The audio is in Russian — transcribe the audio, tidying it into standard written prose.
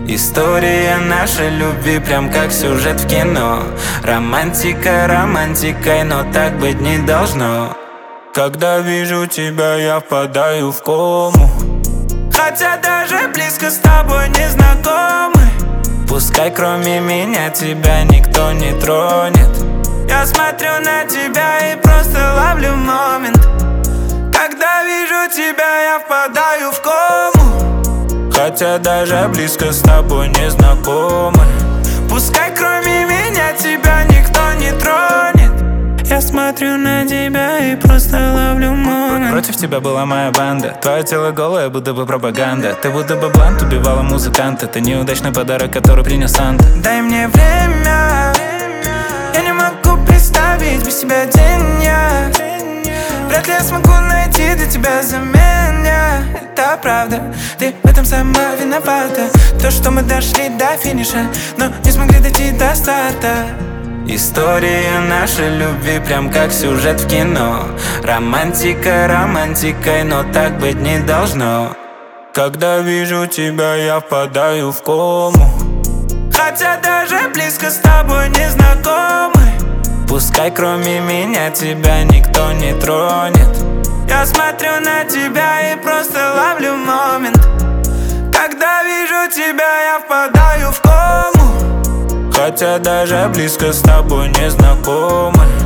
История нашей любви прям как сюжет в кино. Романтика романтикой, но так быть не должно. Когда вижу тебя, я впадаю в кому. Хотя даже близко с тобой не знакомы. Пускай кроме меня тебя никто не тронет. Я смотрю на тебя и просто ловлю момент. Когда вижу тебя, я впадаю в кому. Хотя даже близко с тобой не знакомы. Пускай кроме меня тебя никто не тронет. Я смотрю на тебя и просто ловлю момент. Против тебя была моя банда. Твое тело голое, будто бы пропаганда. Ты будто бы блант, убивала музыканта. Ты неудачный подарок, который принес Санта. Дай мне время. Я не могу представить без тебя день я. Вряд ли я смогу найти для тебя замену. Это правда, ты в этом сама виновата. То, что мы дошли до финиша, но не смогли дойти до старта. История нашей любви прям как сюжет в кино. Романтика романтикой, но так быть не должно. Когда вижу тебя, я впадаю в кому. Хотя даже близко с тобой не знакомы. Пускай кроме меня тебя никто не тронет. Я смотрю на тебя и просто ловлю момент. Когда вижу тебя, я впадаю в кому. Хотя даже близко с тобой не знакомы.